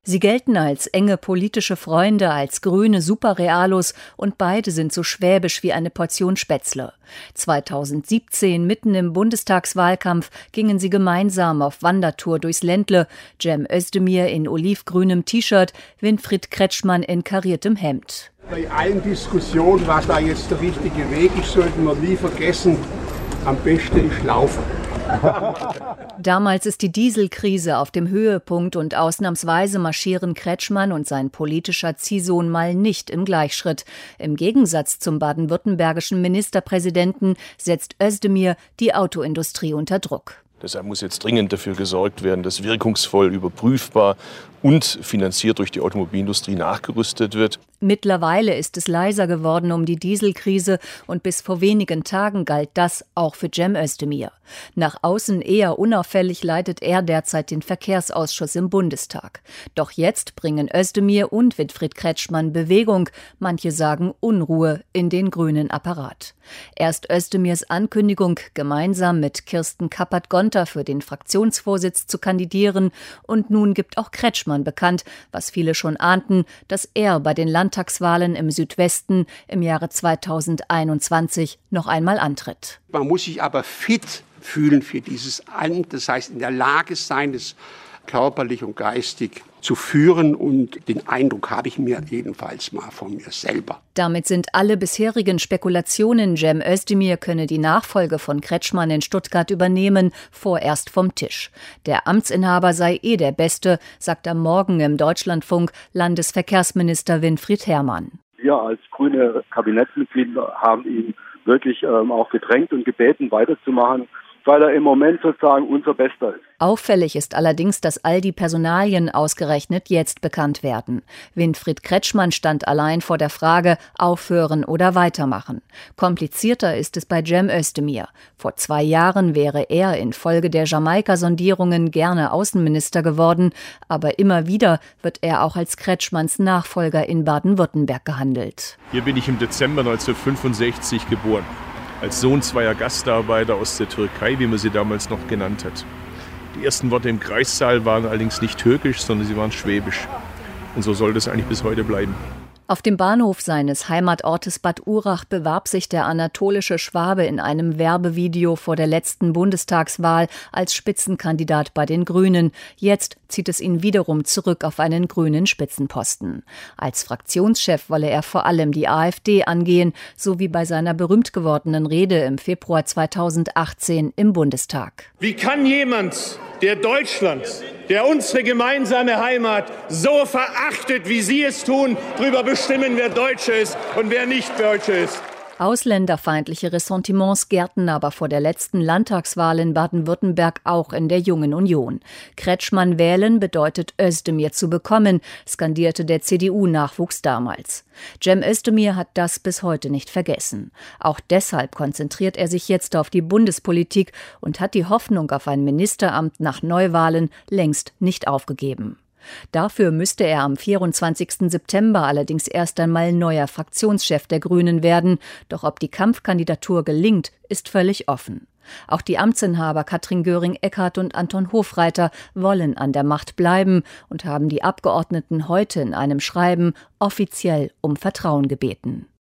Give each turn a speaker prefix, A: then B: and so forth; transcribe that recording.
A: Sie gelten als enge politische Freunde, als grüne Superrealos und beide sind so schwäbisch wie eine Portion Spätzle. 2017, mitten im Bundestagswahlkampf, gingen sie gemeinsam auf Wandertour durchs Ländle. Cem Özdemir in olivgrünem T-Shirt, Winfried Kretschmann in kariertem Hemd.
B: Bei allen Diskussionen, was da jetzt der richtige Weg ist, sollten wir nie vergessen, am besten ist Laufen.
A: Damals ist die Dieselkrise auf dem Höhepunkt und ausnahmsweise marschieren Kretschmann und sein politischer Ziehsohn mal nicht im Gleichschritt. Im Gegensatz zum baden-württembergischen Ministerpräsidenten setzt Özdemir die Autoindustrie unter Druck.
C: Deshalb muss jetzt dringend dafür gesorgt werden, dass wirkungsvoll, überprüfbar und finanziert durch die Automobilindustrie nachgerüstet wird.
A: Mittlerweile ist es leiser geworden um die Dieselkrise und bis vor wenigen Tagen galt das auch für Cem Özdemir. Nach außen eher unauffällig leitet er derzeit den Verkehrsausschuss im Bundestag. Doch jetzt bringen Özdemir und Winfried Kretschmann Bewegung, manche sagen Unruhe, in den grünen Apparat. Erst Özdemirs Ankündigung, gemeinsam mit Kirsten Kappert-Gonter für den Fraktionsvorsitz zu kandidieren, und nun gibt auch Kretschmann bekannt, was viele schon ahnten, dass er bei den Landtagswahlen im Südwesten im Jahre 2021 noch einmal antritt.
B: Man muss sich aber fit fühlen für dieses Amt, das heißt in der Lage sein, es körperlich und geistig zu führen, und den Eindruck habe ich mir jedenfalls mal von mir selber.
A: Damit sind alle bisherigen Spekulationen, Cem Özdemir könne die Nachfolge von Kretschmann in Stuttgart übernehmen, vorerst vom Tisch. Der Amtsinhaber sei der Beste, sagt am Morgen im Deutschlandfunk Landesverkehrsminister Winfried Herrmann.
D: Wir als grüne Kabinettsmitglieder haben ihn wirklich auch gedrängt und gebeten, weiterzumachen, weil er im Moment sozusagen unser Bester ist.
A: Auffällig ist allerdings, dass all die Personalien ausgerechnet jetzt bekannt werden. Winfried Kretschmann stand allein vor der Frage, aufhören oder weitermachen. Komplizierter ist es bei Cem Özdemir. Vor 2 Jahren wäre er infolge der Jamaika-Sondierungen gerne Außenminister geworden, aber immer wieder wird er auch als Kretschmanns Nachfolger in Baden-Württemberg gehandelt.
C: Hier bin ich im Dezember 1965 geboren. Als Sohn zweier Gastarbeiter aus der Türkei, wie man sie damals noch genannt hat. Die ersten Worte im Kreissaal waren allerdings nicht türkisch, sondern sie waren schwäbisch. Und so soll das eigentlich bis heute bleiben.
A: Auf dem Bahnhof seines Heimatortes Bad Urach bewarb sich der anatolische Schwabe in einem Werbevideo vor der letzten Bundestagswahl als Spitzenkandidat bei den Grünen. Jetzt zieht es ihn wiederum zurück auf einen grünen Spitzenposten. Als Fraktionschef wolle er vor allem die AfD angehen, so wie bei seiner berühmt gewordenen Rede im Februar 2018 im Bundestag.
E: Wie kann jemand, der Deutschland, der unsere gemeinsame Heimat so verachtet, wie Sie es tun, darüber bestimmen, wer Deutsche ist und wer nicht Deutsche ist?
A: Ausländerfeindliche Ressentiments gärten aber vor der letzten Landtagswahl in Baden-Württemberg auch in der Jungen Union. Kretschmann wählen bedeutet Özdemir zu bekommen, skandierte der CDU-Nachwuchs damals. Cem Özdemir hat das bis heute nicht vergessen. Auch deshalb konzentriert er sich jetzt auf die Bundespolitik und hat die Hoffnung auf ein Ministeramt nach Neuwahlen längst nicht aufgegeben. Dafür müsste er am 24. September allerdings erst einmal neuer Fraktionschef der Grünen werden. Doch ob die Kampfkandidatur gelingt, ist völlig offen. Auch die Amtsinhaber Katrin Göring-Eckardt und Anton Hofreiter wollen an der Macht bleiben und haben die Abgeordneten heute in einem Schreiben offiziell um Vertrauen gebeten.